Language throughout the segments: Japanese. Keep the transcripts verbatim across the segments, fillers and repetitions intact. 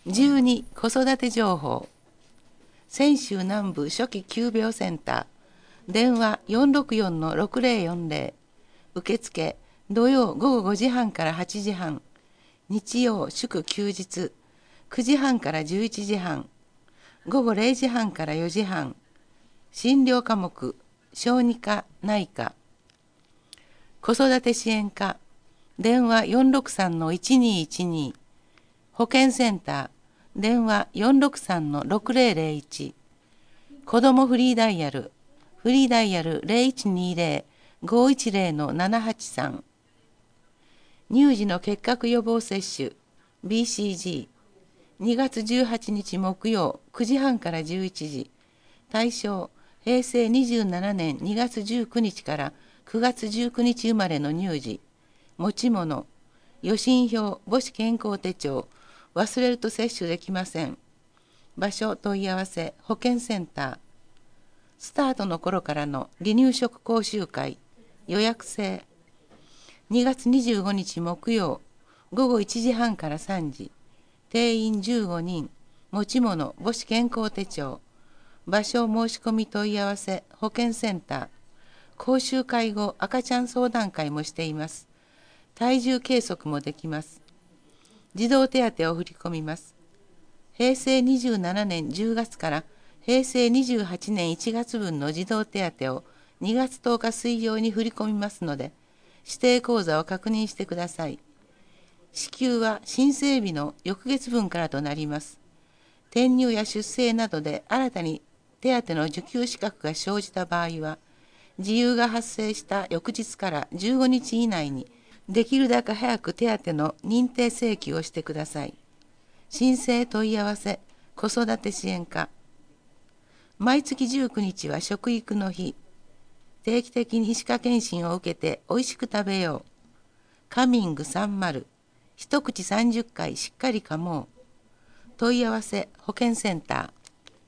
じゅうに子育て情報。泉州南部初期急病センター電話 よんろくよんのろくぜろよんぜろ 受付土曜午後ごじはんからはちじはん、日曜祝休日くじはんからじゅういちじはん、午後れいじはんからよじはん。診療科目小児科内科。子育て支援課電話 よんろくさんのいちにいちに。保健センター電話 よんろくさんのろくぜろぜろいち。子どもフリーダイヤルフリーダイヤル ゼロいちにゼロ ごいちゼロのななはちさん。乳児の結核予防接種 ビーシージーにがつじゅうはちにち木曜くじはんからじゅういちじ。対象へいせいにじゅうななねんにがつじゅうくにちからくがつじゅうくにち生まれの乳児。持ち物予診票母子健康手帳。忘れると接種できません。場所問い合わせ保健センター。スタートの頃からの離乳食講習会予約制。にがつにじゅうごにち木曜ごごいちじはんからさんじ。定員じゅうごにん。持ち物母子健康手帳。場所申し込み問い合わせ保健センター。講習会後赤ちゃん相談会もしています。体重計測もできます。児童手当を振り込みます。へいせいにじゅうななねんじゅうがつからへいせいにじゅうはちねんいちがつぶんの児童手当をにがつとおか水曜に振り込みますので、指定口座を確認してください。支給は申請日の翌月分からとなります。転入や出生などで新たに手当の受給資格が生じた場合は、事由が発生した翌日からじゅうごにち以内にできるだけ早く手当の認定請求をしてください。申請問い合わせ子育て支援課。毎月じゅうくにちは食育の日。定期的に歯科検診を受けておいしく食べよう。カミングさんじゅう。一口さんじゅっかいしっかり噛もう。問い合わせ保健センター。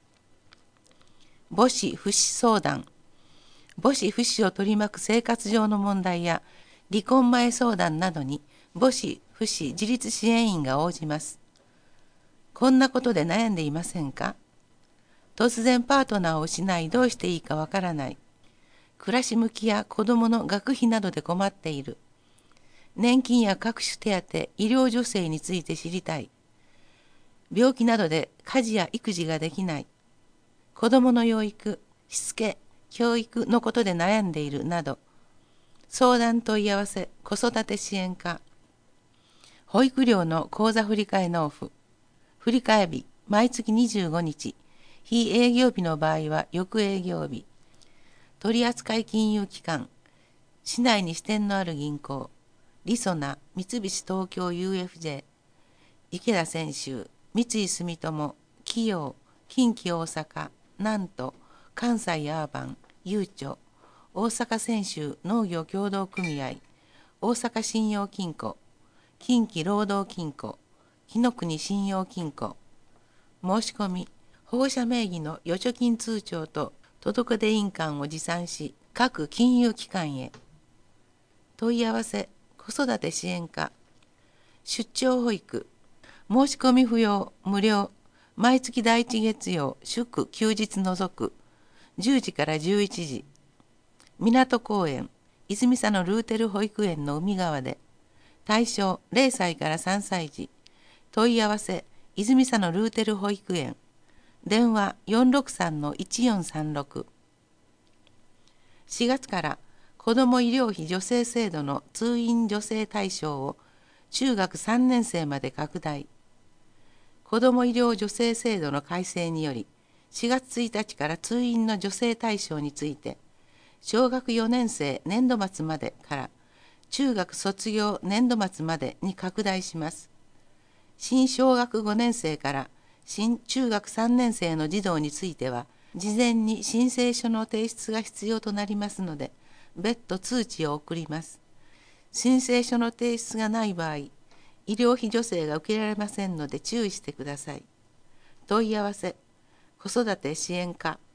母子父子相談。母子父子を取り巻く生活上の問題や離婚前相談などに母子父子自立支援員が応じます。こんなことで悩んでいませんか？突然パートナーを失いどうしていいかわからない。暮らし向きや子どもの学費などで困っている。年金や各種手当、医療助成について知りたい。病気などで家事や育児ができない。子どもの養育、しつけ、教育のことで悩んでいるなど。相談問い合わせ子育て支援課。保育料の口座振替納付。振替日毎月にじゅうごにち。非営業日の場合は翌営業日。取扱金融機関。市内に支店のある銀行。りそな、三菱東京 ユーエフジェー、池田泉州、三井住友、企業、近畿大阪、南都、関西アーバン、ゆうちょ、大阪泉州農業協同組合、大阪信用金庫、近畿労働金庫、紀の国信用金庫。申し込み、保護者名義の預貯金通帳と届出印鑑を持参し、各金融機関へ。問い合わせ、子育て支援課。出張保育。申し込み不要、無料。毎月第一月曜、祝休日除く。じゅうじからじゅういちじ。港公園、泉佐野ルーテル保育園の海側で。対象れいさいからさんさい児。問い合わせ泉佐野ルーテル保育園。電話 よんろくさんのいちよんさんろく。しがつから子ども医療費助成制度の通院助成対象を中学さんねんせいまで拡大。子ども医療助成制度の改正によりしがつついたちから通院の助成対象について小学よねんせい年度末までから中学卒業年度末までに拡大します。新小学ごねんせいから新中学さんねんせいの児童については事前に申請書の提出が必要となりますので別途通知を送ります。申請書の提出がない場合、医療費助成が受けられませんので注意してください。問い合わせ子育て支援課。